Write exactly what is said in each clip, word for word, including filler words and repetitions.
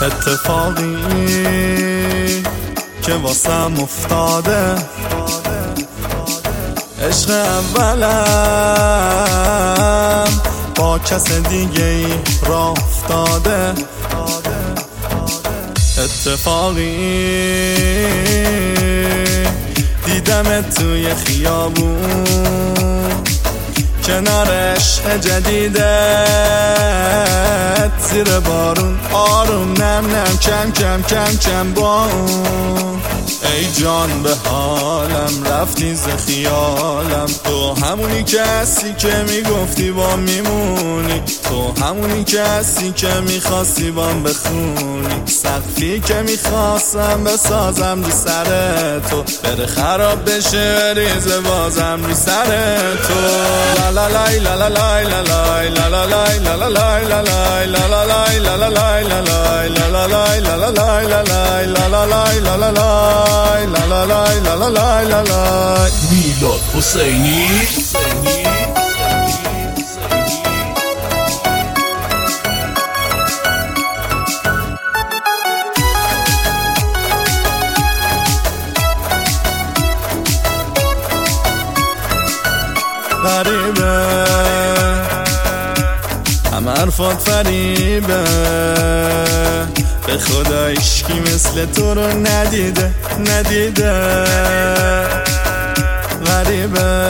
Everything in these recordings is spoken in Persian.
اتفاقی که واسم افتاده، عشق اولم با کس دیگه ای راه افتاده. اتفاقی دیدمت توی خیابون، کنار عشق جدیدت زیر بارون، آروم نم نم کم کم کم کم با اون. ای جان به حالم رفتی ز خیالم، تو همونی که هستی که میگفتی با میمونی، تو همونی که هستی که میخواستی بام بخونی، سقفی که میخواستم بسازم رو سر تو، بره خراب بشه ریز بازم رو سر تو. لا لا لای لا لا لای لا لای لا لا لای لا لا لای لا لای لا لا لای لا لا لای لا لای لا لا لای لا لا لای لا لای لا لا لای لا لا لای لا لا لای لا لا لای لا لای. میلاد حسینی. غریبه هم حرفات فریبه، به خدا عشقی مثل تو رو ندیده ندیده. غریبه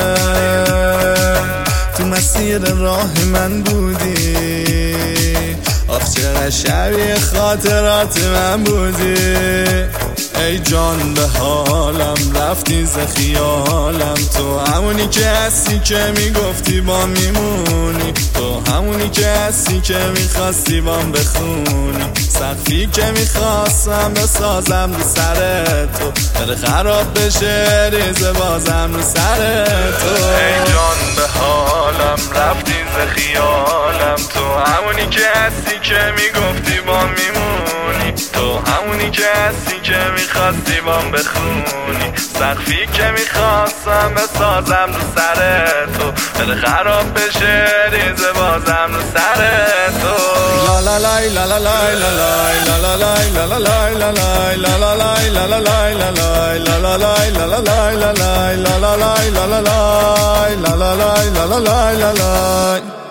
تو مسیر راه من بودی، آخ چقدر شبیه خاطرات من بودی. ای جان به حالم رفتی ز خیالم، تو همونی که هستی که میگفتی با میمونی، تو همونی که هستی که میخواستی بام بخونی، سقفی که میخواستم بسازم رو سر تو، بره خراب بشه ریز بازم رو سر تو. ای جان به حالم رفتی ز خیالم، تو همونی که هستی که میگفتی با میمونی، تو همونی که هستی که میخواستی بام بخونی، سقفی که میخواستم بسازم رو سر تو، بره خراب بشه ریز بازم رو سر تو. لا لا لای لا لا لای لا لای لا لا لای لا لا لای لا لای لا لا لای لا لا لای لا لای لا لا لای لا لا لای لا لای لا لا لای لا لا لای لا لا لای لا لا لای لا لای.